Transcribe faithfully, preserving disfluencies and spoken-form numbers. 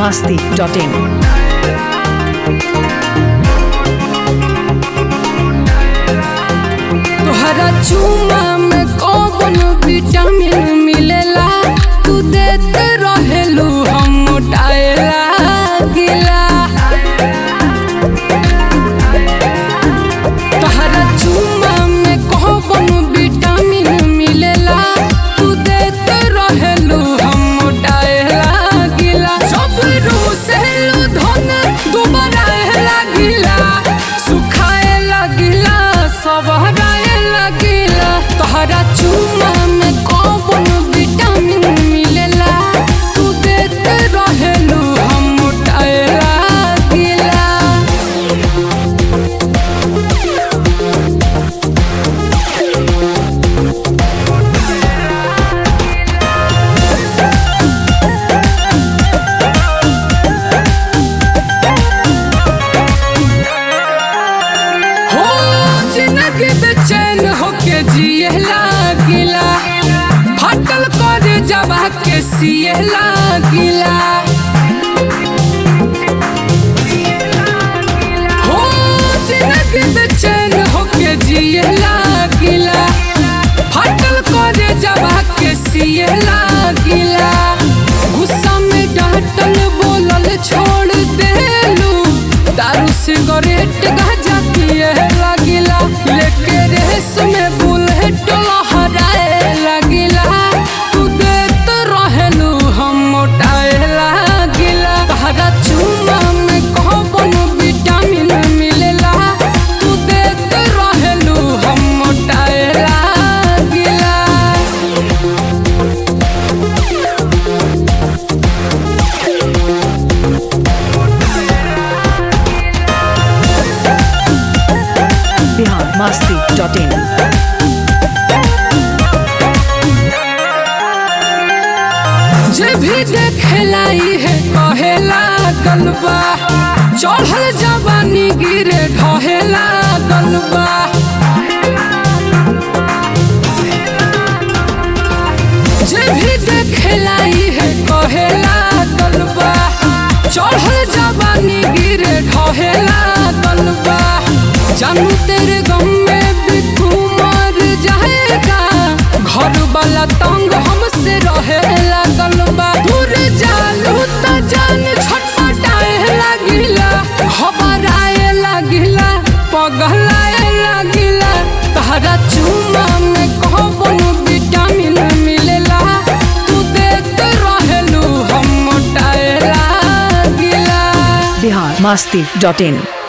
masti dot in. तोहरा चूमा में कौन विटामिन मिलेला, तू देते रहेलू हम मोटाएला गिला। तोहरा चूमा में कौन विटामिन मिलेला, तू देते रहेलू हम मोटाएला गिला। जब रूसेलू धन दोबारा लागिला, सुखाए लागिला सबहरा लागिला। तोहरा चूमा में कौन विटामिन मिलेला, तू देते रहेलू हम मोटाएला गिला। हो जिंदगी बेचैन होके जिए लागिला, फाटल करे जवा के सिए लागिला। हो जिंदगी बेचैन होके जिए लागिला, फाटल करे जवा के सिए लागिला। गुस्सा में डांटल बोलल छोड़ देलू, दारू सिगरेट गांजा पिए लागिला। लेके रेस में बुलेट लहराए लागिला, तू देत रहेलू हम मोटाए लागिला। तोहरा चूमा में कौन विटामिन मिलेला, तू देत रहेलू हम मोटाए लागिला। Bihar masti dot in. जे भी देखेला है कहेला गलबा, चढ़ल जवानी गिरे ढहेला गलबा। जे भी देखेला है कहेला गलबा, चढ़ल जवानी गिरे ढहेला गलबा। जानू तेरे गम में भी तू मर जाएगा, घर वाला तंग हमसे रहेला गलबा। दूर जालू त जान छटपटाए लागिला, घबराए लागिला, पगलाए लागिला। तोहरा चूमा में कौन विटामिन मिलेला, तू देते रहेलू हम मोटाए लागिला। Bihar masti dot in.